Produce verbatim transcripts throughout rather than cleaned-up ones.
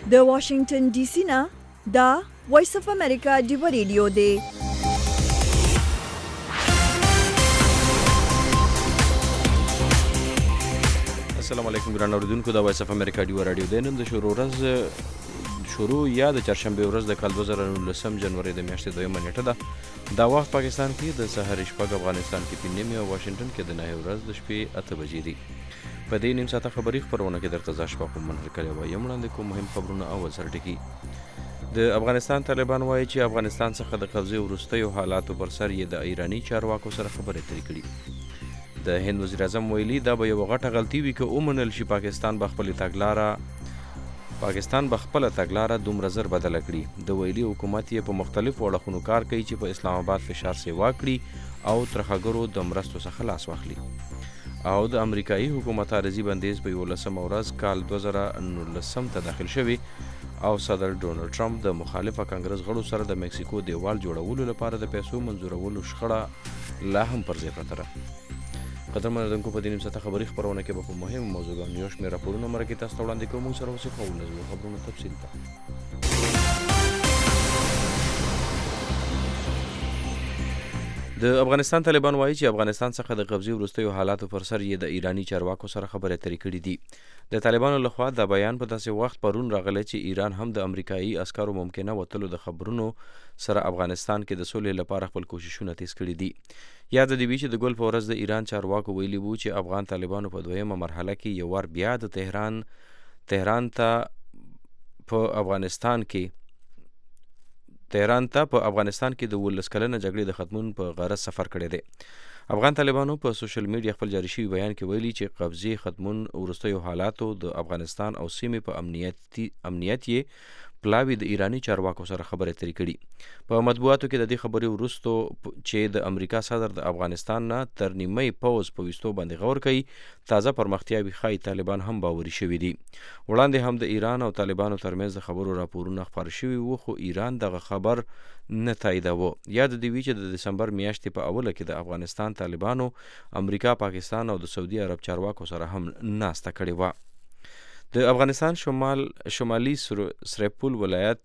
د واشنگټن ډي سي نه دا وایس اف امریکا ډیو ریډیو دی. السلام علیکم ګران اوریدونکو، د وایس اف امریکا ډیو رادیو دی. نن د شروع ورځ شروع یا د چهارشنبه ورځ د کال دوه زره نولسم جنوري د میاشتې دویمه نیټه ده. دا وخت پاکستان کې د سحر شپږ، افغانستان کې په نیمه او واشنگټن کې د نهه ورځ د شپې اته بجې دي. په دې نیم ساعته خبري خبرونه کې درته زه شپه کوم منهر کړی وایم. وړاندې کوم مهم خبرونه او سرټکی. د افغانستان طالبان وایي چې افغانستان څخه د قبضې وروستیو حالاتو پر سر یې د ایراني چارواکو سره خبرې اترې کړي. د هند وزیر اعظم ویلي دا به یوه غټه غلطي وي که ومنل شي پاکستان به خپلې تګلاره پاکستان به خپله تګلاره دومره زر بدله کړي. د ویلي حکومت یې په مختلفو اړخونو کار کوي چې په اسلام آباد فشار سیوا کړي او ترهګرو د مرستو څخه لاس واخلي. او د امریکایي حکومت عارضي بندیز په یولسمه ورځ کال دوه زره نولسم ته داخل شوی او صدر ډونالډ ټرمپ د مخالفه کانګرس غړو سره د مکسیکو دیوال جوړولو لپاره د پیسو منظورولو شخړه لا هم پر ځای پرته ده. قدرمن اردوونکو، په دې نیم ساعته خبري خپرونه کې به په مهمو موضوعګانو یو شمېر راپورونه مرکې تاسو ته وړاندې کوو. موږ سره اوسئ، کوو نظمو خبرونه تفصیل ته. د افغانستان طالبان وایي چې افغانستان څخه د قبضې وروستیو حالاتو پر سر یې د ایراني چارواکو سره خبرې اترې کړي دي. د طالبانو لخوا دا بیان په داسې وخت پرون راغلی چې ایران هم د امریکایي عسکرو ممکنه وتلو د خبرونو سره افغانستان کې د سولې لپاره خپل کوششونه تیز کړي دي. یاد دې وي چې د ګل په ورځ د ایران چارواکو ویلي وو چې افغان طالبانو په دویمه مرحله کې یو وار بیا د تهران تهران ته په افغانستان کې تهران ته په افغانستان کې د ولس کلنه جګړې د ختمون په غرض سفر کړی دی. افغان طالبانو په سوشل میډیا خپل جاري شوي بیان کې ویلي چې قبضې ختمون وروستیو حالاتو د افغانستان او سیمې په امنیتي امنیت یې پلاوي د ایراني چارواکو سره خبرې اترې کړي. په مطبوعاتو کې د دې خبرې وروستو چې د امریکا صدر د افغانستان نه تر نیمۍ پوځ په ویستو باندې غور کوي، تازه پرمختیاوې ښایي طالبان هم باوري شوي دي. وړاندې هم د ایران او طالبانو ترمنځ د خبرو راپورونه خپاره شوي وو، خو ایران دغه خبر نه تاییداوه. یاد دې وي چې د دسمبر میاشتې په اوله کې د افغانستان طالبانو امریکا، پاکستان او د سعودي عرب چارواکو سره هم ناسته کړې وه. د افغانستان شمال شمالي سرپل ولایت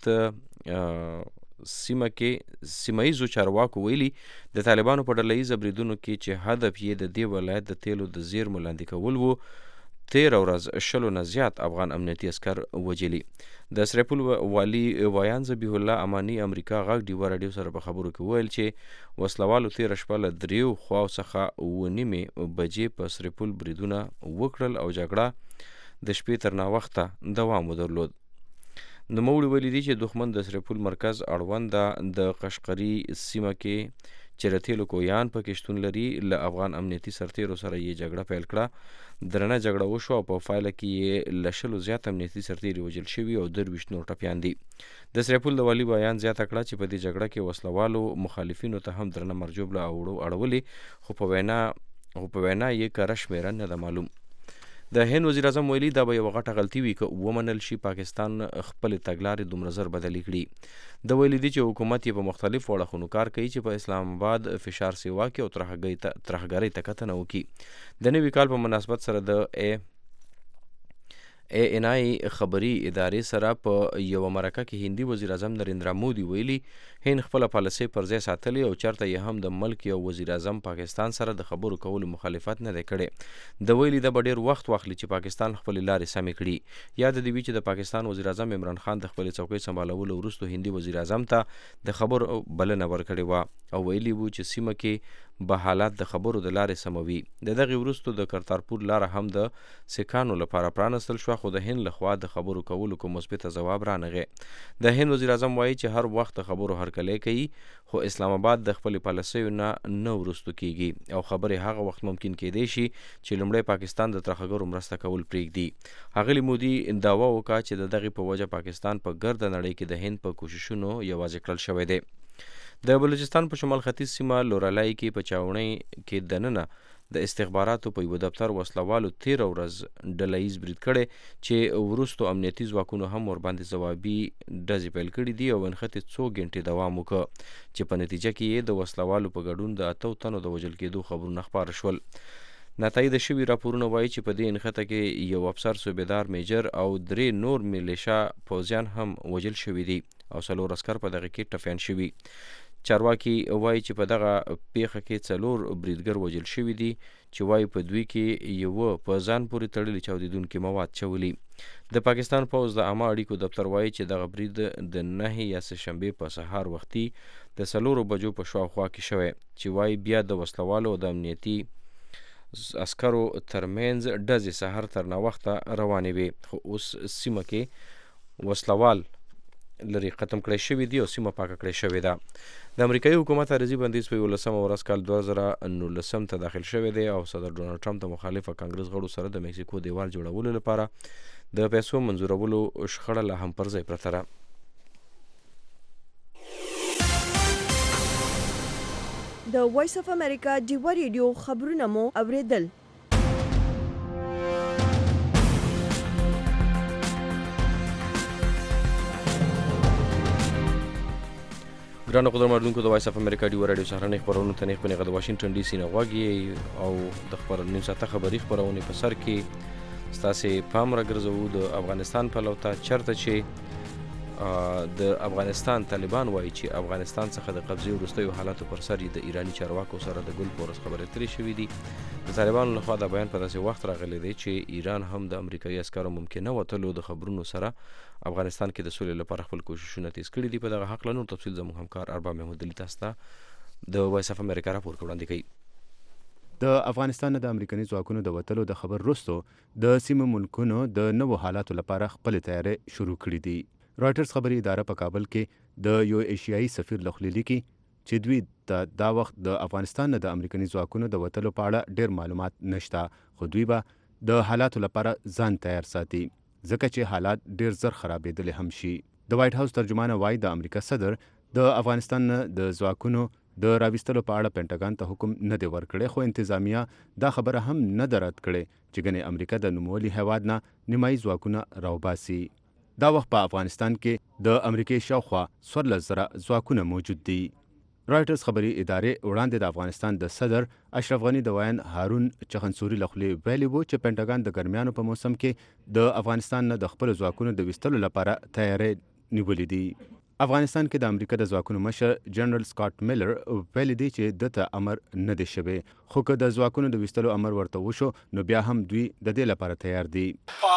سیمه کې سیمایي چارواکو ویلي د طالبانو په ډله ییزه بریدونو کې چې هدف یې د دې ولایت د تیلو د زیرمو لاندې کول وو، تیره ورځ شلو نه زیات افغان امنیتي عسکر وجلي. د سرپل والي وایان ذبیح الله اماني امریکا غږ ډیوه راډیو سره په خبرو کې ویل چې وسلوالو تیره شپه له دریو خواو څخه اوه نیمې بجې په سرپل بریدونه وکړل او جګړه د شپې تر ناوخته دوام ودرلود. نوموړي ویلي دي چې دښمن د سرپل مرکز اړونده د قشقري سیمه کې چې د تیلو کویان پکې شتون لري له افغان امنیتي سرتیرو سره یې جګړه پیل کړه. درنه جګړه وشوه او په پایله کې یې له شلو زیات امنیتي سرتیري وژل شوي او درویشت نور ټپیان دي. د سرپل د والي بیان زیاته کړه چې په دې جګړه کې وسلوالو مخالفینو ته هم درنه مرجوبله اړولې، خو په وینا خو په وینا یې کره شمېره نه ده معلوم. د هند وزیر اعظم ویلي دا به یوه غټه غلطي وي که ومنل شي پاکستان خپلې تګلارې دومره زر بدلې کړي. د ویلي دي چې حکومت یې په مختلفو اړخونو کار کوي چې په اسلام آباد فشار سیوا کړي او ترهګرۍ ته کتنه وکړي. د نوي کال په مناسبت سره د ای ای ان آی خبري ادارې سره په یوه مرکه کې هندي وزیر اعظم نریندرا مودي ویلي هند خپله پالیسۍ پر ځای ساتلې او چېرته یې هم د ملک یو وزیر اعظم پاکستان سره د خبرو کولو مخالفت نه دی کړی. د ویلي دا به ډېر وخت واخلي چې پاکستان خپلې لارې سمې کړي. یاد دې وي چې د پاکستان وزیر اعظم عمران خان د خپلې څوکۍ سمبالولو وروستو هندي وزیر اعظم ته د خبرو بلنه ورکړې وه او ویلي وو چې سیمه کې به حالات د خبرو د لارې سموي. د دغې وروستو د کرتارپور لاره هم د سیکانو لپاره پرانستل شوه، خو د هند لخوا د خبرو کولو کوم مثبته ځواب رانغی. د هند وزیر اعظم وایي چې هر وخت د خبرو هرکلی کوي، خو اسلام آباد د خپلې پالیسیو نه نه وروستو کیږي او خبرې هغه وخت ممکن کیدی شي چې لومړی پاکستان د ترهګرو مرسته کول پرېږدي. ښاغلي مودي دعوه وکړه چې د دغې په وجه پاکستان په ګرده نړۍ کې د هند په کوششونو یوازې کړل شوی دی. د بلوچستان په شمال ختیځ سیمه لورالای کې په چاونۍ کې دننه د استخباراتو په یوه دفتر وسلوالو تیره ورځ ډله ییز برید کړی چې وروستو امنیتي ځواکونو هم ورباندې ځوابي ډزې پیل کړي دي او نښتې څو ګنټې دوام وکړ چې په نتیجه کې یې د وسلوالو په ګډون د اتو تنو د وژل کېدو خبرونه خپاره شول. ناتایید شوي راپورونه وایي چې په دې نښته کې یو افسر صوبیدار میجر او درې نور میلیشا پوځیان هم وژل شوي دي او څلور عسکر په دغه کې ټپیان شوي. چارواکي وایي چې په دغه پیښه کې څلور بریدګر وژل شوي دي چې وایي په دوی کې یو په ځان پورې تړلي چاودیدونکي مواد چولي. د پاکستان پوځ د عامه اړیکو دفتر وایي چې دغه برید د نهې یا سهشنبې په سهار وختي د څلورو بجو په شاوخوا کې شوی چې وایي بیا د وسلوالو او د امنیتي عسکرو ترمنځ ډزې سهار تر ناوخته روانې وې، خو اوس سیمه کې وسلوال لري ختم کړی شوی دی او سیمه پاکه کړی شوې ده. د امریکایي حکومت عارضي بندیز په یولسمه ورځ کال دوه زره نولسم ته داخل شوی دی او صدر ډونالډ ټرمپ د مخالفه کانګرس غړو سره د مکسیکو دیوال جوړولو لپاره د پیسو منظورولو شخړه لا هم پر ځای پرته ده. د وایس اف امریکا ډیوا ریډیو خبرونه مو اوریدل. ګرانو قدرمنونکو د وایس اف امریکا ډیوا راډیو سهارنۍ خپرونو ته نیغ په نیغه د واشنګټن ډي سي نه غوږ او د خبر نیم ساعته خبري خپرونې په سر کې ستاسې پام راګرځوو د افغانستان په لور ته، چېرته چې د افغانستان طالبان وایي چې افغانستان څخه د قبضې وروستیو حالاتو پر سر د ایراني چارواکو سره د ګل په ورځ خبرې اترې شوي دي. د طالبانو لخوا دا بیان په داسې وخت راغلی دی چې ایران هم د امریکایي عسکرو ممکنه وتلو د خبرونو سره افغانستان کې د سولې لپاره خپل کوششونه تیز کړي دي. په دغه حق له نور تفصیل زموږ همکار ارباب محمود علي تاسو ته د وایس اف امریکا راپور وړاندې کوي. د افغانستان د امریکایي ځواکونو د وتلو د خبر وروسته د سیمه ملکونو د نوو حالاتو لپاره خپل تیاری شروع کړي دي. رایټرز خبري اداره په کابل کې د یو ایشیایي سفیر لخوا لیکي چې دوی ته دا وخت د افغانستان نه د امریکایي ځواکونو د وتلو په اړه ډېر معلومات نشته، خو دوی به د حالاتو لپاره ځان تیار ساتي ځکه چې حالات ډېر زر خرابېدلی هم شي. د وایټ هاوس ترجمانه وایي د امریکا صدر د افغانستان نه د ځواکونو د راویستلو په اړه پینټاګان ته حکم نه دی ورکړی، خو انتظامیه دا خبره هم نه ده رد کړې چې ګنې امریکا د نوموړي هیواد نه نیمایي ځواکونه راوباسي. دا وخت په افغانستان کې د امریکای شاوخوا څوارلس زره ځواکونه موجود دي. رایټرز خبري ادارې وړاندې د افغانستان د صدر اشرف غني د ویان هارون چخنسوري لخوا ویلي وو چې پینټاګان د ګرمیانو په موسم کې د افغانستان نه د خپل ځواکونو د ویستلو لپاره تیاری نیولې دي. افغانستان کې د امریکا د ځواکونو مشر جنرال سکاٹ میلر ویلي دی چې دته امر نه دی شوی، خو که د ځواکونو د ویستلو امر ورته وشو نو بیا هم دوی د دې لپاره تیار دي.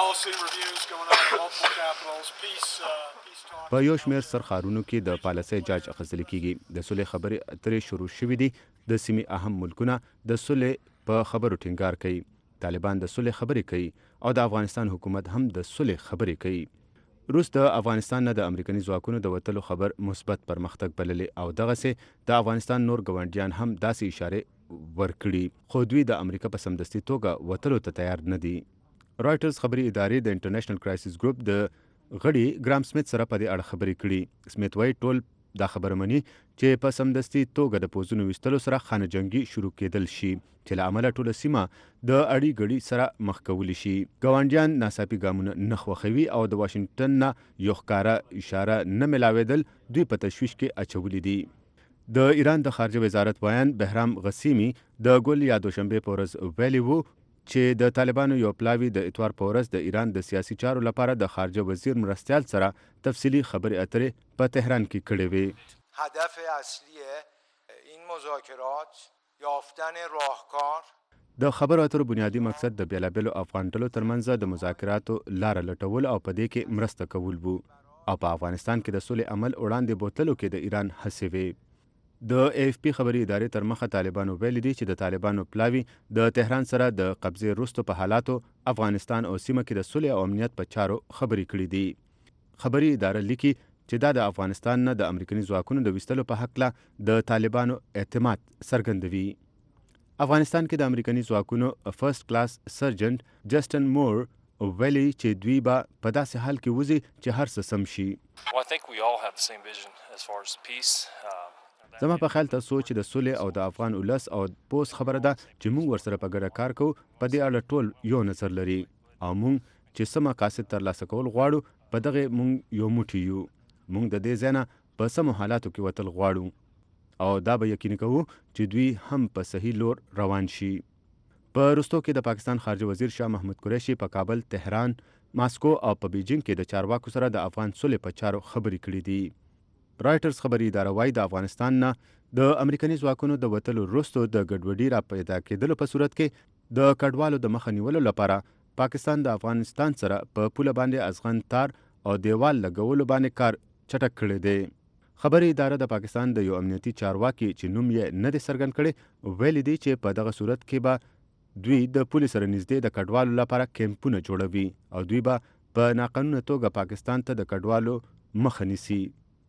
په یو شمېر سرخارونو کې د پالیسۍ جاج اخیستل کیږي. د صلح خبرې اترې شروع شوې دي. د سیمې اهم ملکونه د صلح په خبرو ټینګار کوي. طالبان د صلح خبرې کوي او د افغانستان حکومت هم د صلح خبرې کوي. روس د افغانستان نه د امریکایي ځواکونو د وتلو خبر مثبت پرمختګ بللی او دغسې د افغانستان نور ګاونډیان هم داسې اشارې ورکړي، خو دوی د امریکا په سمدستي توګه وتلو ته تیار نه دي. رایټرز خبري ادارې د انټرنیشنل کرایسس ګروپ د غړي ګرام سمیت سره په دې اړه خبرې کړي. سمیت وایي ټول دا خبره مني چې په سمدستي توګه د پوځونو ویستلو سره خانه جنګي شروع کېدل شي چې له امله ټوله سیمه د اړي ګړي سره مخ کولی شي. ګاونډیان ناڅاپي ګامونه نه خوښوي او د واشنګټن نه یو ښکاره اشاره نه ملاوېدل دوی په تشویش کې اچولي دي. د ایران د خارجه وزارت ویان بهرام غسیمی د ګل یا دوشنبې په ورځ ویلي وو چې د طالبانو یو پلاوی د اتوار په ورځ د ایران د سیاسي چارو لپاره د خارجه وزیر مرستیال سره تفصیلی خبرې اترې په تهران کې کړې وې. هدف اصلی این مذاکرات یافتن راهکار د خبرو اترو بنیادی مقصد د بیلابیلو افغان ډلو ترمنځ د مذاکراتو لاره لټول او په دې کې مرسته کول وو او په افغانستان کې د سولې عمل وړاندې بوتلو کې د ایران هڅې وې. د اے اف پی خبري ادارې تر مخه طالبانو ویلي دي چې د طالبانو پلاوی د تهران سره د قبضې وروسته په حالاتو افغانستان او سیمه کې د صلح او امنیت په چارو خبرې کړې دي. خبري اداره لیکي چې دا د افغانستان نه د امریکایي ځواکونو د ویستلو په حق له د طالبانو اعتماد څرګندوي. افغانستان کې د امریکایي ځواکونو فرست کلاس سرجنټ جسټن مور ویلي چې دوی به په داسې حال کې وځي چې هر څه سم شي. زما په خیال تاسو چې د صلح او د افغان ولس او پوس خبره ده چې موږ ورسره په ګډه کار کوو. په دې اړه ټول یو نظر لري او موږ چې څه مقاصد ترلاسه کول غواړو په دغه موږ یو موټی یو. موږ د دې ځای نه په سمو حالاتو کې وتل غواړو او دا به یقیني کوو چې دوی هم په صحیح لور روان شي. په وروستو کې د پاکستان خارجه وزیر شاه محمود قریشي په کابل، تهران، ماسکو او په بیجینګ کې د چارواکو سره د افغان صلح په چارو خبرې کړې دي. رایټرز خبري اداره وايي د افغانستان نه د امریکایي ځواکونو د وتلو وروسته د ګډوډۍ را پیدا کېدلو په صورت کې د کډوالو د مخه نیولو لپاره پاکستان د افغانستان سره په پوله باندې ازغن تار او دیوال لګولو باندې کار چټک کړی دی. خبري اداره د پاکستان د یو امنیتي چارواکي چې نوم یې نه دی څرګند کړی ویلي دی چې په دغه صورت کې به دوی د پولیس سره نږدې د کډوالو لپاره کیمپونه جوړوي او دوی به په ناقانونه توګه پاکستان ته د کډوالو مخه نیسي.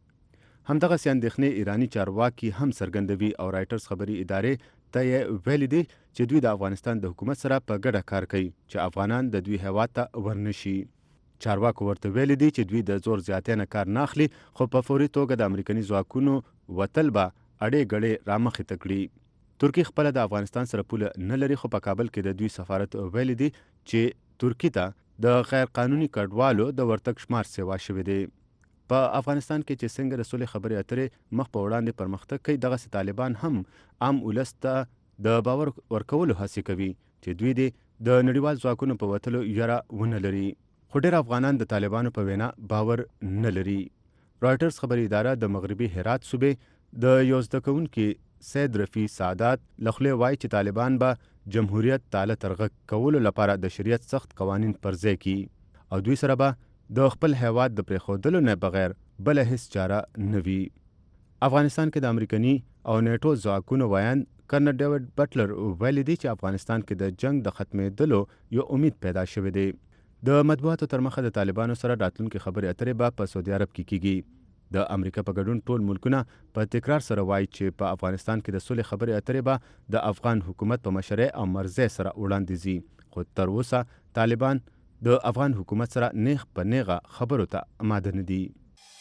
همدغسې اندېښنې ایراني چارواکي هم څرګندوي او رایټرز خبري ادارې ته یې ویلي دي چې دوی د افغانستان د حکومت سره په ګډه کار کوي چې افغانان د دوی هیواد ته ورنشي. چارواکو ورته ویلي دي چې دوی د زور زیاتۍ نه کار نه اخلي خو په فوري توګه د امریکایي ځواکونو وتل به اړې ګړې رامخې ته کړي. ترکیه خپله د افغانستان سره پوله نه لري خو په کابل کې د دوی سفارت ویلي دي چې ترکیه ته د غیر قانوني کډوالو د ورتګ شمار سیوا شوی دی. په افغانستان کې چې څنګه د صلح خبرې اترې مخ په وړاندې پرمختګ کوي دغسې طالبان هم عام ولس ته د باور ورکولو هڅې کوي چې دوی دې د نړیوال ځواکونو په وتلو یره ونه لري. خو ډېر افغانان د طالبانو په وینا باور نه لري. رایټرز خبري اداره د مغربي هرات صوبې د یو زده کوونکي سید رفیع سعادت له خولې وایي چې طالبان به جمهوریت تاله ترغه کولو لپاره د شریعت سخت قوانین پر ځای کړي او دوی سره به د خپل هیواد د پرېښودلو نه بغیر بله هیڅ چاره نه وي. افغانستان کې د امریکایي او نیټو ځواکونو ویان کرنل ډیوډ بټلر ویلي دی چې افغانستان کې د جنگ د ختمېدلو یو امید پیدا شوی دی. د مطبوعاتو تر مخه د طالبانو سره راتلونکي خبرې اترې به په سعودي عرب کې کیږي. د امریکا په ګډون ټول ملکونه په تکرار سره وایي چې په افغانستان کې د صلح خبرې اترې به د افغان حکومت په مشرۍ او مرزۍ سره وړاندې ځي خو تر اوسه طالبان د افغان حکومت سره نیغ په نیغه خبرو ته آماده نه دي.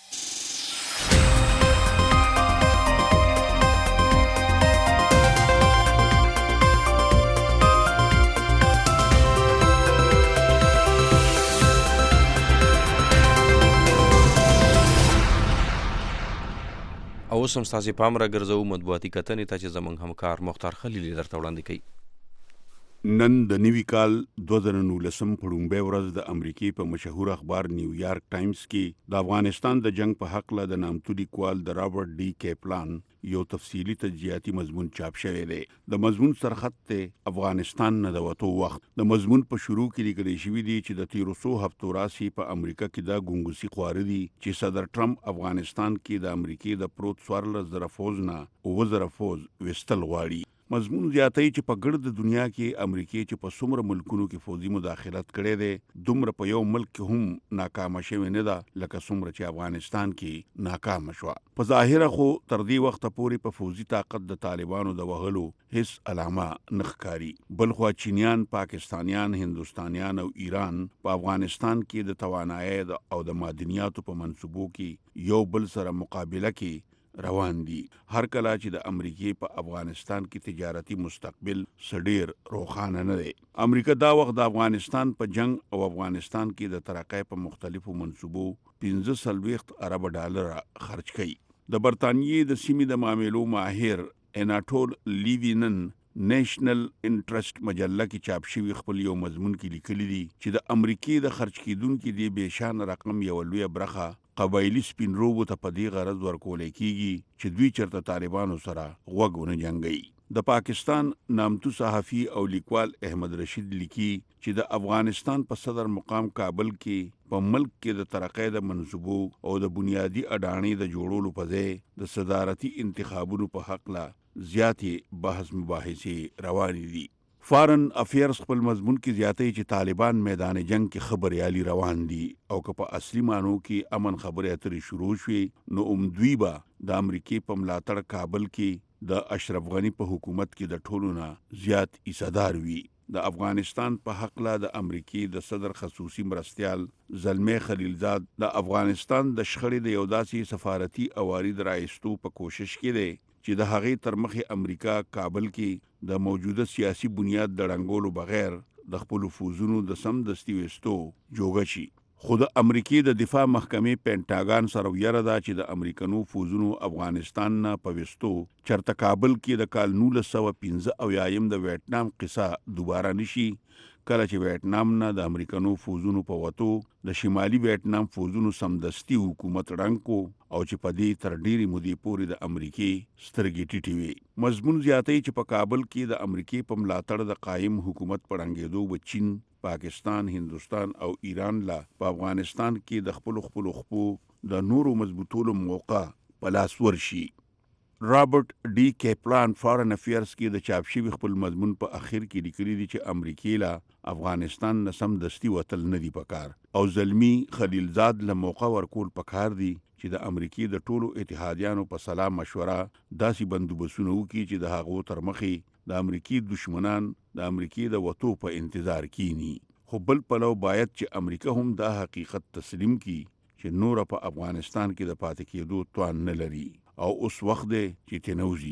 او اوس هم ستاسې پام راګرځوو مطبوعاتي کتنې ته چې زموږ همکار مختار خلیلي درته وړاندې کوي. نن د نوي کال دوه زره نولسم په لومړۍ ورځ د امریکې په مشهور اخبار نیویارک ټایمز کې د افغانستان د جنگ په هکله د نامتو لیکوال د رابرټ ډي کیپلان یو تفصیلي تجزیاتي مضمون چاپ شوی دی. د مضمون سرخط ته افغانستان نه د وتو وخت. د مضمون په شروع کې لیکل شوي دي چې د تیرو څو هفتو راسي په امریکا کې دا ګونګوسي خواره دي چې صدر ټرمپ افغانستان کې د امریکې د پروت څوارلس زره فوز نه اووه زره فوز ویستل غواړي. مضمون زیاتوي چې په ګرد دنیا کې امریکې چې په څومره ملکونو کې فوزي مداخلت کړی دی دومره په یو ملک کې هم ناکامه شوې نه ده لکه څومره چې افغانستان کې ناکامه شوه. په ظاهره خو تر دې وخته پورې په فوزي طاقت د طالبانو د وهلو هیڅ علامه نه ښکاري. بلخوا چینیان، پاکستانیان، هندوستانیان او ایران په افغانستان کې د توانایي او د معدنیاتو په منصوبو کې یو بل سره مقابله کې روان دي. هر کله چې د امریکې په افغانستان کې تجارتي مستقبل سډیر روښانه نه دی. امریکا دا وخت د افغانستان په جنگ او افغانستان کې د ترقۍ په مختلفو منصوبو پنځه څلوېښت ارب ډالر خرج کوي. د برطانیې د سیمې د معاملو ماهر اناټول لیوینن نیشنل انټرست مجله کې چاپ شوی خپل یو مضمون کې لیکلي دي چې د امریکې د خرج کیدونکو دی بېشان رقم یو لویه برخه قبایلی سپین روبو ته په دې غرض ورکولای کیږي چې دوی چرته طالبانو سره غوږ ونه جنګي. د پاکستان نامتو صحافي او لیکوال احمد رشید لیکي چې د افغانستان په صدر مقام کابل کې په ملک کې د ترقۍ د منصوبو او د بنیادی اډانې د جوړولو په ځای د صدارتي انتخابونو په حق لا زیاتې بحث مباحثې روانې دي. فارن افیرز خپل مضمون کې زیاتې چې طالبان میدان جنگ کې خبريالي روان دي او که په اصلي مانو کې امن خبرې اترې شروع شوې نو امدوی به د امریکې په ملاتړ کابل کې د اشرف غنی په حکومت کې د ټولو نه زیات ایصدار وي. د افغانستان په حق لا د امریکې د صدر خصوصي مرستیال زلمه خلیلزاد د افغانستان د شخړې د یو داسې سفارتي اوارید رایستو په کوشش کې دی چې د هغې تر مخې امریکا کابل کې د موجوده سیاسي بنیاد د ړنګولو بغیر د خپل فوزونو د سم دستي وستو جوګه شي. خو د امریکای د دفاع محکمې پینټاګان سره ویره ده چې د امریکانو فوزونو افغانستان نه په وستو چرته کابل کې د کال نولس سوه پنځه اویایم د ویتنام قصه دوباره نشي کله چې ویتنام نه د امریکانو فوزونو په وتو د شمالي ویتنام فوزونو سمدستي حکومت رنګ کو او چې په دې تر ډیري مودې پورې د امریکای سترګې ټیټې وي. مضمون زیاتې چې په کابل کې د امریکای په ملاتړ د قائم حکومت پړنګېدو و چین، پاکستان، هندوستان او ایران لا په افغانستان کې د خپل خپل خپو د نورو مضبوطولو موقع په لاس ورشي. رابرټ ډي کیپلان فارن افیرز کې د چاپ شوي خپل مضمون په اخر کې لیکلي دي چې امریکای لا افغانستان نه سمدستي وتل نه دی پکار او زلمی خلیلزاد له موقع ورکول پکار دی چې د امریکای د ټولو اتحادیانو په سلام مشوره داسې بندوبسونه وکړي چې د هغو تر مخې د امریکای دشمنان د امریکای د وتو په انتظار کینی. خو بل پلو باید چې امریکا هم دا حقیقت تسلیم کړي چې نور په افغانستان کې د پاتې کېدو توان نه لري او اوس وخت دی چې تنوزي.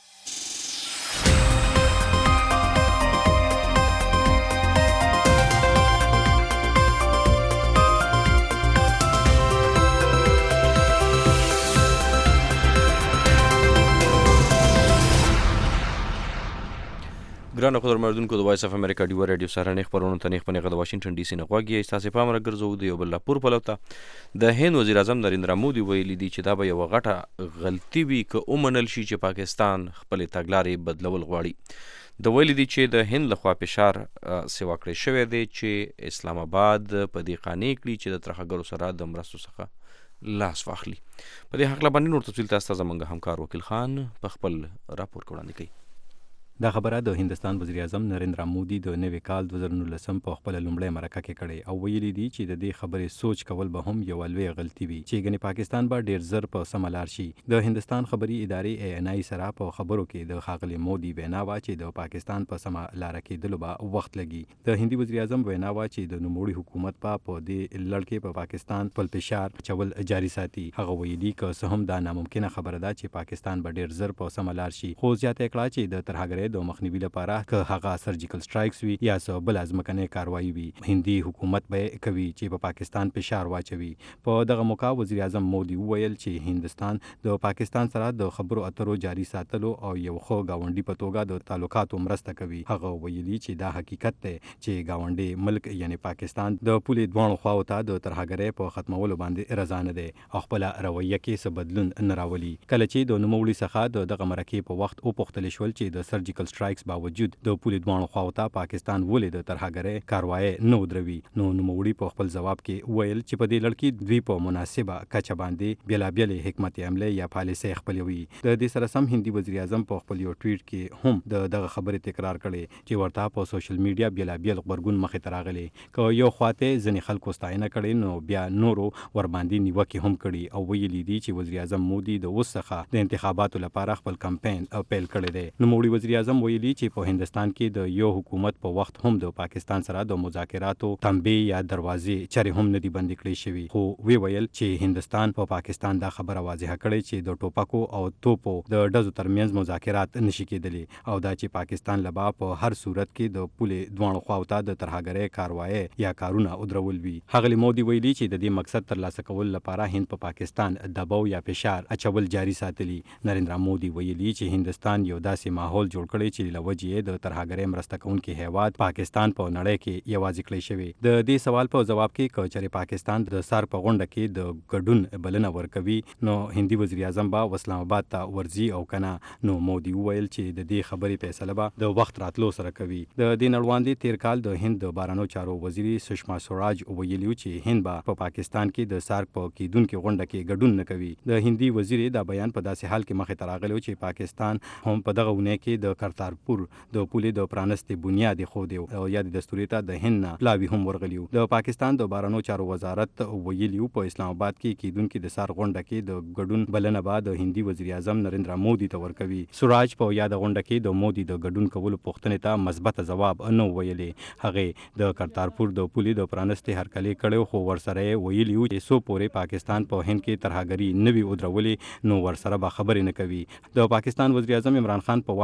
ګرانو قدرمنونکو د وایس اف امریکا ډیو رادیو سره خبرونه ته نه غو واشنگټن ډي سي نه غوږی تاسو په امر ګرځو دی او بل پور پلوته د هند وزیر اعظم نریندرا مودي ویلي دی چې دا به یو غټه غلطي وي که اومنل شي چې پاکستان خپل تګلارې بدلول غواړي. د ویلي دی چې د هند لخوا فشار سیوا کړی شوی دی چې اسلام آباد په دې قانې کړي چې د ترهګرو سره د مرستو څخه لاس واخلي. په دې حق لا باندې نور تفصیل تاسو زمونږ همکار وکیل خان په خپل راپور وړاندې کوي. دا خبره د هندستان وزیر اعظم نریندرا مودي د نوي کال دوه زره نولسم په خپل لومړی مرکه کې کړې او ویلي دي چې د دې خبرې سوچ کول به هم یو لوی غلطي وي چې ګنې پاکستان به ډیر زر په سملار شي. د هندستان خبري ادارې ای ان ای سره په خبرو کې د ښاغلي مودي وینا وا چې د پاکستان په سملار کېدلو به وخت لګي. د هندي وزیر اعظم وینا وا چې د نوموړي حکومت په په دې لړ کې په پاکستان خپل فشار چول جاري ساتي. هغه ویلي که څه هم دا ناممکنه خبره ده چې پاکستان به ډیر زر په سملار شي، خو زیاته کړه چې د ترهګرۍ د مخنیوي لپاره که هغه سرجیکل سټرایکس وي یا څه بل ازمکنه کاروایی وي، هندي حکومت به کوي چې په پاکستان فشار واچوي. په دغه موقع وزیر اعظم مودي وویل چې هندستان د پاکستان سره د خبرو اترو جاري ساتلو او یو خو گاونډي په توګه د تعلقاتو مرسته کوي. هغه ویلي چې دا حقیقت دی چې گاونډي ملک یعنی پاکستان د پولې دوه خواو ته د ترهګرۍ په ختمولو باندې رضا نه دی او خپل رویه کې څه بدلون نه راولي. کله چې د نوموړي څخه دغه مرکې په وخت او پختل شول چې د سرجیکل سټرایکس باوجود د پولې دوه خواو ته پاکستان ولې د ترهګرۍ کاروایی نه ودروي، نو نوموړي په خپل ځواب کې ویل چې په دې لړ کې دوی په مناسبه کچه باندې بیلابېل حکمت عملی یا پالیسي خپلوي. د دې سره سم هندي وزیر اعظم په خپل یو ټویټ کې هم د دغه خبرې تکرار کړي چې ورته په سوشل میډیا بیلابېل خبرګون مخې ته راغلي. که یو خواته ځنې خلکو ستاینه کړي نو بیا نورو ور باندې نیوکې هم کړي او ویلي دي چې وزیر اعظم مودي د اوس څخه د انتخاباتو لپاره خپل کمپاین پیل کړی دی. نوموړي وزیر اعظم ویلي چې په هندستان کې د یو حکومت په وخت هم د پاکستان سره د مذاکراتو تنبیه یا دروازې چارې هم نه دي بندې کړې شوي، خو وی ویل چې هندستان په پا پاکستان دا خبره واضحه کړې چې د ټوپکو او توپو د ډزو ترمنځ مذاکرات نشي کېدلی او دا چې پاکستان لبا په هر صورت کې د پولې دوه خواو ته د ترهګرۍ کاروایی یا کارونه ودرول وي. هغه مودي ویلي چې د دې مقصد ترلاسه کول لپاره هند په پا پاکستان دباو یا فشار اچول جاري ساتلی. نریندرا مودي ویلي چې هندستان یو داسې ماحول جوړ کړی چې لوجې د ترهګرۍ مرسته کوونکي هیواد پاکستان په نړۍ کې یوازې کړی شوی. د دې سوال په جواب کې کچري پاکستان د سار په غونډه کې د ګډون بلنه ورکوي نو هندي وزیر اعظم با اسلام آباد ته ورځي او کنه، نو مودي ویل چې د دې خبرې فیصله به د وخت راتلو سره کوي. د دې نړواندې تیر کال د هند د بارانو چارو وزیري سشما سوراج ویلي چې هند به په پاکستان کې د سار په کېدونکو غونډه کې ګډون نه کوي. د هندي وزیر دا بیان په داسې حال کې مخې ته راغلی چې پاکستان هم په دغه ونه کې د کرتارپور د پولې د پرانستې بنیاد خو دی او یا د دستوري ته د هند پلاوی هم ورغلیو. د پاکستان د بارانو چارو وزارت ویلیو په اسلام آباد کې کېدونکو د سار غونډه کې د ګډون بلنه بعد د هندي وزیر اعظم نریندرا مودي ته ورکوي. سوراج په یاد غونډه کې د مودي د ګډون کولو پوښتنې ته مثبت ځواب نه ویلې. هغه د کرتارپور د پولې د پرانستې هرکلې کړو خو ورسره ویلیو چې سو پورې پاکستان په هند کې ترهګری نوي ودرولې نو ورسره به خبرې نه کوي. د پاکستان وزیر اعظم عمران خان په واکه راتلو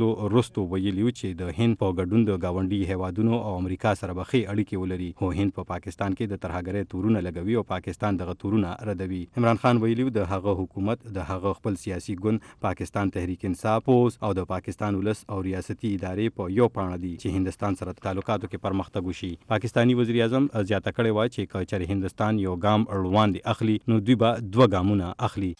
راتلو وروسته ویلي چې د هند په ګډون د ګاونډي هیوادونو او امریکا سره به ښې اړیکې ولري، خو هند په پاکستان کې د ترهګرۍ تورونه لګوي او پاکستان دغه تورونه ردوي. عمران خان ویلي د هغه حکومت د هغه خپل سیاسي ګوند پاکستان تحریک انصاف پوز او د پاکستان ولس او ریاستي ادارې په یو پاڼه دي چې هندستان سره تعلقاتو کې پرمختګ وشي. پاکستانی وزیر اعظم زیاته کړې وه چې که چېرې هندستان یو ګام اړوندې اخلي نو دوی به دوه ګامونه اخلي.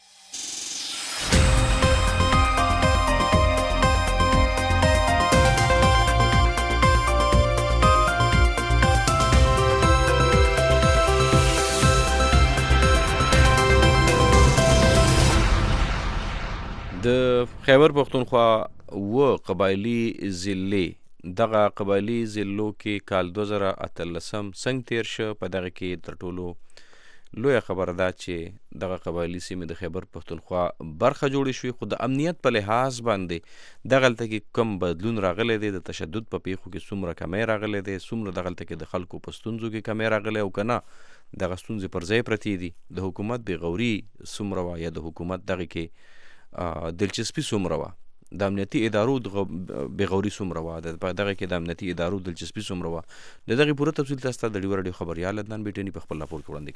د خیبر پختونخوا و قبایلی ضلعې دغه قبایلی ضلعو کې کال دوه زره اتلسم څنګه تیر شه. په دغه کې تر ټولو لویه خبره ده چې دغه قبایلی سیمې د خیبر پختونخوا برخه جوړې شوې، خو د امنیت په لحاظ باندې دغلته کې کم بدلون راغلی دی. د تشدد په پیښو کې څومره کمی راغلی دی، څومره دغلته کې د خلکو په ستونزو کې کمی راغلی، او که نه دغه ستونزې پر ځای پرتې دي. د حکومت بېغوري څومره وه یا د حکومت دغې کې دلچسپي څومره وه، د امنیتي ادارو بېغوري څومره وه، دغه کې د امنیتي ادارو دلچسپي څومره وه. د دغې پوره تفصیل تاسو ته د ډیوه راډیو خبریال عدنان بیټني په خپل راپور کې وړاندې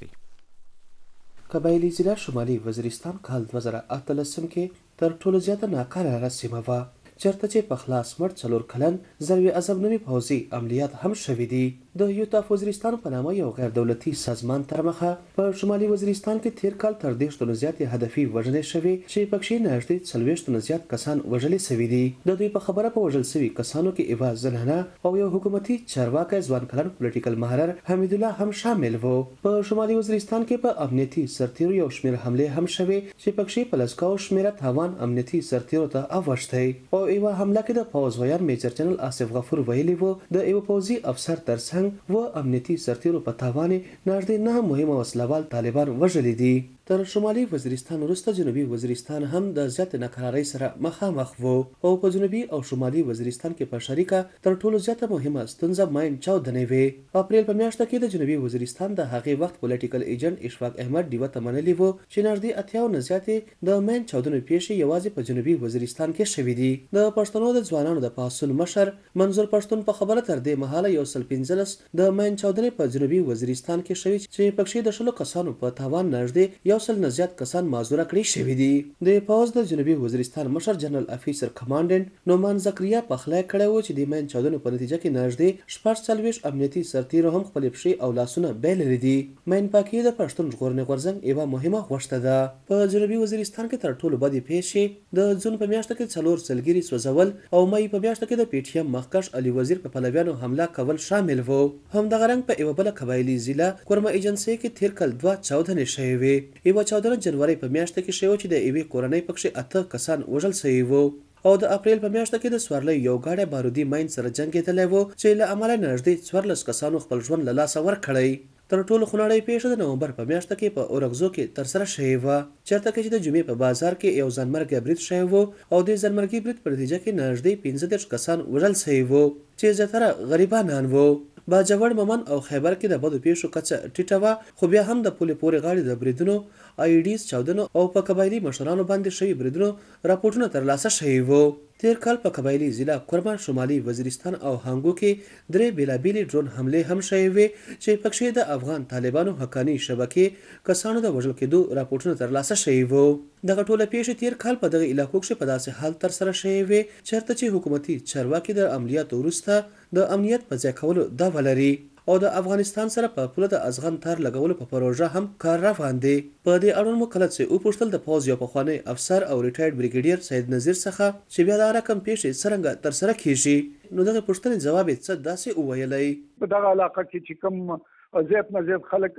کوي. قبایلی ضلع شمالي وزیرستان کال دوه زره اتلسم کې تر ټولو زیاته ناقراره سیمه وه، چېرته چې په خلاص مړ څلور کلن ضرب اعظم نومي پوځي عملیات هم شوي دي. د یوتاف وزیرستان په نامه یو غیر دولتي سازمان تر مخه په شمالي وزیرستان کې تیر کال تر دېرش تنو زیاتې هدفي وژنې شوې چې پکښې نږدې څلوېښت تنو زیات کسان وژلي سوي دي. د دوی په خبره په وژل سوي کسانو کې ایوا زنانه او یو حکومتي چارواکی ځوان کلن پولیټیکل مهرر حمید الله هم شامل وو. په شمالي وزیرستان کې په امنیتي سرتیرو یو شمېر حملې هم شوې چې پکښې په لسګاو شمېره تاوان امنیتي سرتیرو ته اوښتی. او ایوا حمله کې د پوځ غویان میجر جنرال آصف غفور ویلي وو د یو پوځي افسر ترڅنګ و امنیتي سرتیرو په تاوان نږدې نه مهمه وسلوال طالبان وژلي دي. تر شمالي وزیرستان وروسته جنوبي وزیرستان هم د زیات ناکرارۍ سره مخامخ وو او په جنوبي او شمالي وزیرستان کې په شریکه تر ټولو زیاته مهمه ستونزه ماین چاودنې وې. اپریل په میاشت کې د جنوبي وزیرستان د هغې وخت پولیټیکل ایجنټ اشفاق احمد ډیوه ته منلي وو چې نږدې اتیاو نه زیاتې د ماین چاودنو پیښې یوازې په جنوبي وزیرستان کې شوي دي. د پښتنو د ځوانانو د پاڅون مشر منظور پښتون په خبره تر دې مهاله یو سل پنځلس د ماین چاودنې په جنوبي وزیرستان کې شوي چې پکښې د شلو کسانو په تاوان نږدې یو سل نه زیات کسان معذوره کړي شوي دي. د پوځ د جنوبي وزیرستان مشر جنرال افیسر کمانډنټ نومان زکریا پخلی کړی و چې د ماین چاودنو په نتیجه کې نږدې شپږ څلوېښت امنیتي سرتیرو هم خپلې پښې او لاسونه بایللي دي. ماین پاکي د پښتون ژغورنې غورځنګ یوه مهمه غوښته ده. په جنوبي وزیرستان کې تر ټولو بدې پیښې د جون په میاشت کې څلور سلګري سوځول او مۍ په میاشت کې د پی ټي ایم مخکښ علي وزیر په پلویانو حمله کول شامل وو. همدغه رنګ په یوه بله قبایلي ضلع کورما ایجنسۍ کې تیر کال دوه چاودنې شوې وې. یوه چاودنه جنوري په میاشت کې شوې چې د یوې کورنۍ پکښې اته کسان وژل شوي وو او د اپریل په میاشت کې د سوارلۍ یو ګاډی بارودي ماین سره جنګېدلی وو چې له امله نږدې څوارلس کسانو خپل ژوند له لاسه ورکړی. تر ټولو خونړۍ پیښه د نومبر په میاشت کې په اورګزو کې ترسره شوې وه، چېرته کې چې د جمعې په بازار کې یو ځانمرګی برید شوی و او د ځانمرګي برید په نتیجه کې نږدې پنځه دېرش کسان وژل شوي وو چې زیاتره غریبانان وو. باجوړ، ممن او خیبر کې د بدو پیښو کچه ټیټه وه، خو بیا هم د پولې پورې غاړې د بریدونو، آی ډیز چاودنو او په قبایلي مشرانو باندې شوي بریدونو راپورټونه ترلاسه شوي وو. تیر کال په قبایلي ضلع کورما، شمالي وزیرستان او هانګو کې درې بېلابېلې ډرون حملې هم شوې وې چې پکښې د افغان طالبانو حقاني شبکې کسانو د وژل کېدو راپورټونه ترلاسه شوي وو. دغه ټوله پیښې تیر کال په دغه علاقو کښې په داسې حال ترسره شوې وې چېرته چې حکومتي چارواکي د عملیاتو وروسته د امنیت په ځای کولو دعوه لري او د افغانستان سره په پوله د ازغن تار لګولو په پروژه هم کار روان دی. په دې اړوند مو کله چې وپوښتل د پوځ یو پخوانی افسر او ریټایرډ بریګیډیر سید نظیر څخه چې بیا دا رقم پیښې څرنګه ترسره کیږي، نو دغه پوښتنې ځواب یې څه داسې وویلی. په دغه علاقه کې چې کوم زیات نه زیات خلک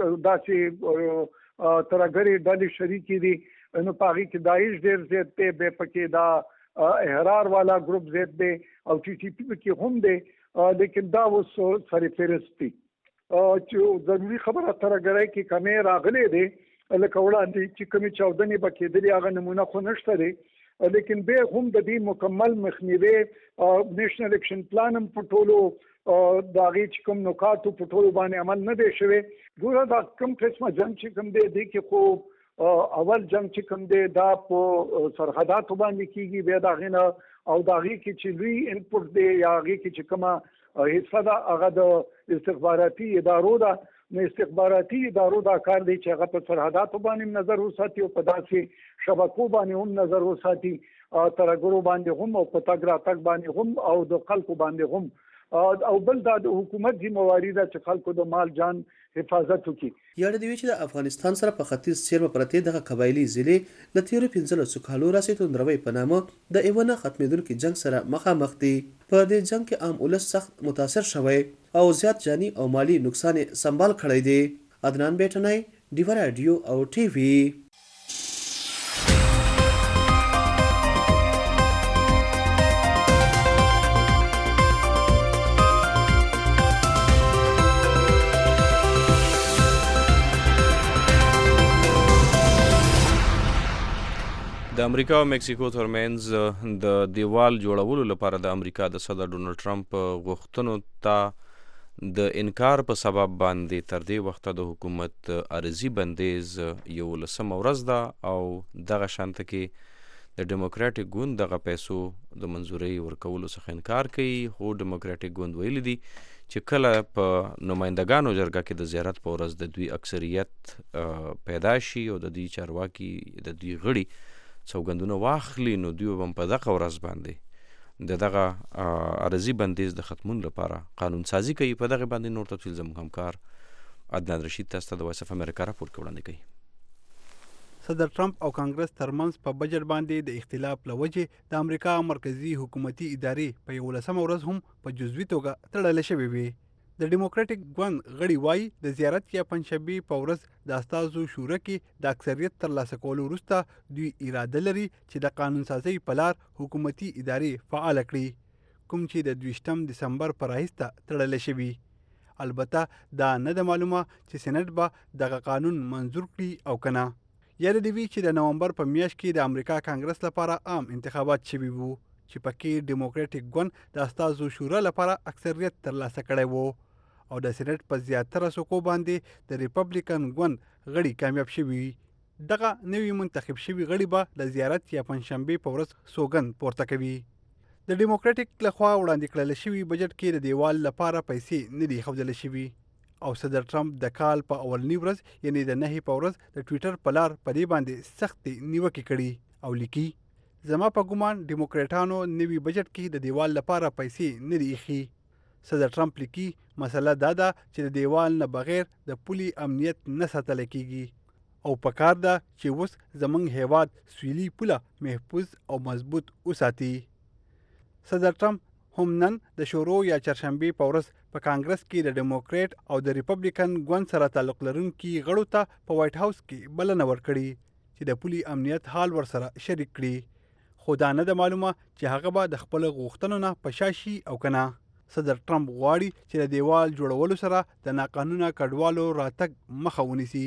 داسې ترهګرې ډلې شریکې دي، نو په هغې کې داعش ډېر زیات دی، بیا پکې دا احرار والا ګروپ زیات دی او ټي ټي پي پکې هم دی، لیکن دا اوس سر فهرست دي. چې ضروري خبره ترهګرۍ کې کمې راغلې دی، لکه وړاندې چې کومې چاودنې به کېدلې هغه نمونه خو نشته دی، لیکن بیا هم د دې مکمل مخنیوی نیشنل اکشن پلان هم په ټولو د هغې چې کوم نکاتو په ټولو باندې عمل نه دی شوی. ګوره دا کوم قسمه جنګ چې کوم دی دې کې خو اول جنگ چې کوم دی دا په سرحداتو باندې کیږي بیا دا غینه او دا غي کې چې لوی انپوټ دی یا غي کې چې کومه حصہ دا هغه د استخباراتي ادارو دا نو استخباراتي ادارو دا کار دی چې هغه په سرحداتو باندې نظر وساتي او په داسې شبکو باندې هم نظر وساتي ترګرو باندې هم او په تګرا تک باندې هم او د خلکو باندې هم او بل دا د حکومت ذمہواری ده چې خلکو د مال جان حفاظت وکړي. یاد دی چې د افغانستان سره په ختیځ سیمه پرته د قبایلی ضلع د تیرو پنځلسو کالو راځي توندروي په نامه د ایونه ختمېدونکو جنگ سره مخامخ دي. په دې جنگ کې عام ولس سخت متاثر شوی او زیات جاني او مالی نقصان سنبال کړی دی. عدنان بیٹنای ډیوا رادیو او ټي وي. د امریکا او مکسیکو ترمنځ د دیوال جوړولو لپاره د امریکا د صدر ډونالد ټرمپ غوښتنو ته د انکار په سبب باندې تر دې وخته د حکومت عرضي بندیز یو لسمه ورځ ده او دغه شانته کې د ډیموکراټیک ګوند دغه پیسو د منظوري ورکولو څخه انکار کوي. خو ډیموکراټیک ګوند ویلي دي چې کله په نمائندګانو جرګه کې د زیارت په ورځ د دوی اکثریت پیدا شي او د دوی چارواکي د دوی غړي سوګندونه واخلي نو دوی هم په دغه ورځ باندې د دغه عرضي بندیز د ختمون لپاره قانون سازي کوي. په دغه باندې نور تفصیل زموږ همکار عدنان رشید تاسو ته د وایس اف امریکا راپور وړاندې کوي. صدر ټرمپ او کانګرس ترمنځ په بجټ باندې د اختلاف لوجې د امریکا مرکزی حکومتي ادارې په یولسمه ورځ هم په جزوي توګه تړل شوې وي. د ډیموکراټیک ګوند غړي وایي د زیارت یا پنځشنبې په ورځ د استازو شورا کې د اکثریت ترلاسه کولو وروسته دوی اراده لري چې د قانون سازۍ په لار حکومتي ادارې فعال کړي کوم چې د دویشتم دسمبر په راهیسته تړل شوي. البته دا نه ده معلومه چې سېنات به دغه قانون منظور کړي او کنه. یاد دی وی چې د نومبر په میاشت کې د امریکا کانګرس لپاره عام انتخابات شوي وو چې پکې ډیموکراټیک ګوند د استازو شورا لپاره اکثریت ترلاسه کړی وو او د سېنات په زیاتره څوکو باندې د ریپبلیکن ګوند غړي کامیاب شوي. دغه نوي منتخب شوي غړي به د زیارت یا پنځشنبې په ورځ سوګند پورته کوي. د ډیموکراټیک لخوا وړاندې کړل شوي بجټ کې د دیوال لپاره پیسې نه دي ښودل شوي او صدر ټرمپ د کال په اولنی ورځ یعنی د نهي په ورځ د ټویټر په لار په دې باندې سختې نیوکې کړي او لیکي زما په ګومان ډیموکراټانو نوي بجټ کې د دیوال لپاره پیسې نه دي ایښي. صدر ټرمپ لیکي مسله دا ده چې د دیوال نه بغیر د پولي امنیت نه ساتل کیږي او پکار ده چې اوس زمونږ هیواد سویلي پوله محفوظ او مضبوط وساتي. صدر ټرمپ هم نن د شورو یا چهارشنبې په ورځ په کانګرس کې د ډیموکریټ او د ریپبلیکن ګوند سره تعلق لرونکي غړو ته په وایټ هاوس کې بلنه ورکړي چې د پولي امنیت حال ورسره شریک کړي. خو دا نه ده معلومه چې هغه به د خپل غوښتنو نه په شا شي او کنه. صدر ټرمپ غواړي چې د دیوال جوړولو سره د ناقانونه کډوالو راتګ مخه ونیسي.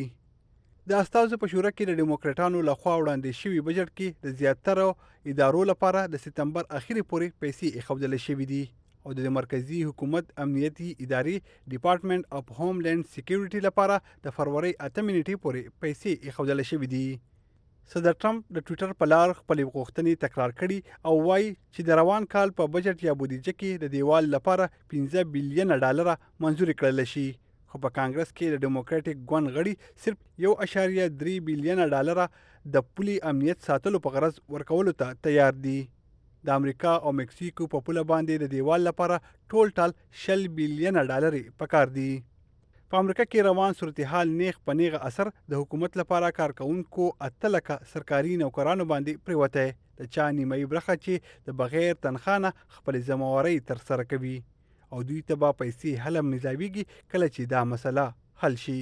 د استازو په شورا کې د ډیموکراټانو لخوا وړاندې شوي بجټ کې د زیاتره ادارو لپاره د سپتمبر اخیری پورې پیسې ایښودل شوي دي او د مرکزی حکومت امنیتي ادارې ډپارټمنټ اف هوم لینډ سکیورټي لپاره د فروری اتمې نیټې پورې پیسې ایښودل شوي دي. صدر ټرمپ د ټویټر په لار خپلې غوښتنې تکرار کړي او وایي چې د روان کال په بجټ یا بودیجه کې د دیوال لپاره پنځه بیلیونه ډالره منظور کړل شي. خو په کانګرس کې د ډیموکراټیک ګوند غړي صرف یو اعشاریه درې بیلیونه ډالره د پولي امنیت ساتلو په غرض ورکولو ته تیار دي. د امریکا او مکسیکو په پوله باندې د دیوال لپاره ټول ټال شل بیلیونه ډالرې پکار دي. په امریکا کې روان صورتحال نیغ په نیغه اثر د حکومت لپاره کارکونکو اته لکه سرکاري نوکرانو باندې پریوتی د چا نیمایي برخه چې د بغیر تنخواه نه خپلې ذمهوارۍ ترسره کوي او دوی ته به پیسې هله ملاویږي کله چې دا مسله حل شي.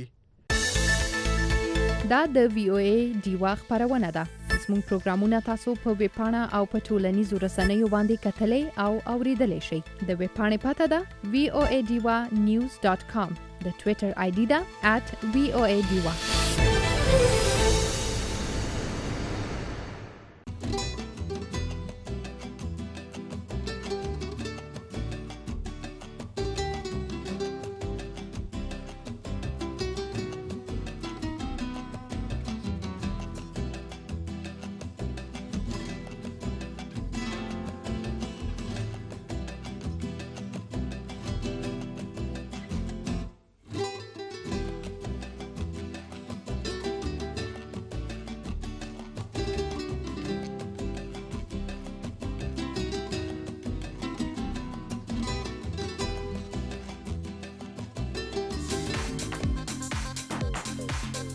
دا د وی او ای ډیوا خپرونه ده. زموږ پروګرامونه تاسو په ویب پاڼه او په ټولنیزو رسنیو باندې کتلی او اوریدلی شئ. د ویب پاڼې پته ده وی او ای ډیوا نیوز ډاټ کام. د ټویټر آی ډي ده ات وی او ای ډیوا.